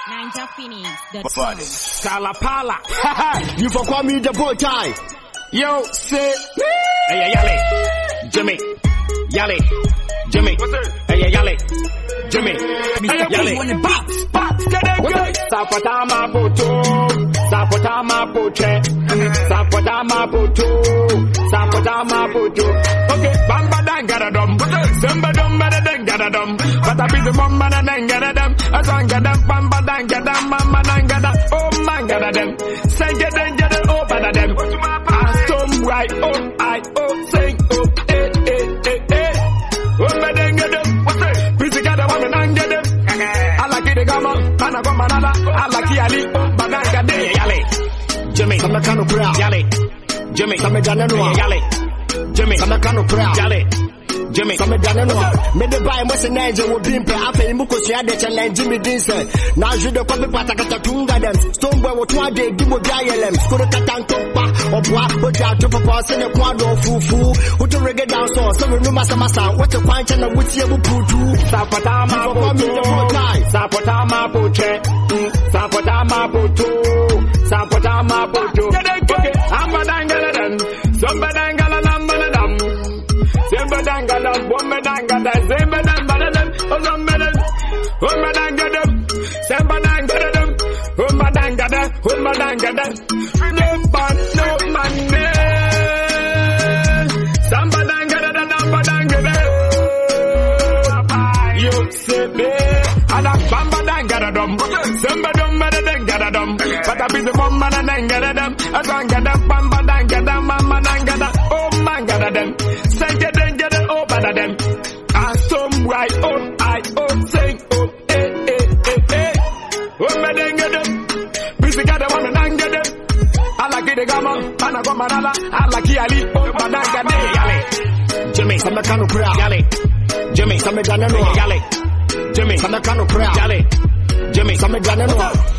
NinjaPhoenix.com. Kalapala. You for call me the boy tie. Yo, say. Hey, Yale. Jimmy. Yale. Jimmy. Hey, Yale. Jimmy. Yale. Sapatama poto. Sapatama poche. Sapatama poto. Sapatama poto. Okay, bamba dangadadum. Samba dum dangadadum. But I be the mama dangadadum. As I get them, bamba dangadam, mama dangada. Oh, mangadadum. Say get them, oh, badadum. I some right, oh, I, oh, sing, oh, eh, eh, eh, eh. Oh, badangadum. What's it? Busy got a woman dangadum. I like it, gamma, and I go manada. I like Yali, oh, badangade. Yale. Jimmy, I'm a kind of crowd. Yale. Jimmy, I'm a Danano. Yale. Jimmy, I'm a kind of crowd. Yale. Jimmy, I'm a Danano. Made the buy most an angel will be per half a mucus challenge Jimmy Dinson. Now you the copy pataka tunga them. Stoneboy will try to give dialem. Skuratan or black, but you to pass in a quadro fufu. Who to reggae down so some no massa massa. What a punch and a witty putu. Sapatama poche. Sapatama poto. Sapatama poto. Okay, I'm a dangaladam. Somebadangala lambanadam. Sembadangala, womadangala, Zembadambaladam, Ozomadam, Umadangadam, Sembadangadam, Umadangada, Umadangada, Nimban, no man, Sambadangada, Nambadangada, you say me, Alabambadangadam, Sembadum, Madadangadam, but I be the woman and Angadam, Azangadam, Bambadangadam, Mamadangada, oh Mangadam, say get them, oh badadam, and some right, oh I, oh sing, oh eh, eh, eh, eh, oh Madangadam, busy got a woman and get them, I like it, gamma, and I go manala, I like Yali, oh Badangade, Yale, Jimmy, I'm a kind of crowd, Yale, Jimmy, I'm a Danano, Yale, Jimmy, I'm a kind of crowd, Yale, Jimmy, I'm a Danano.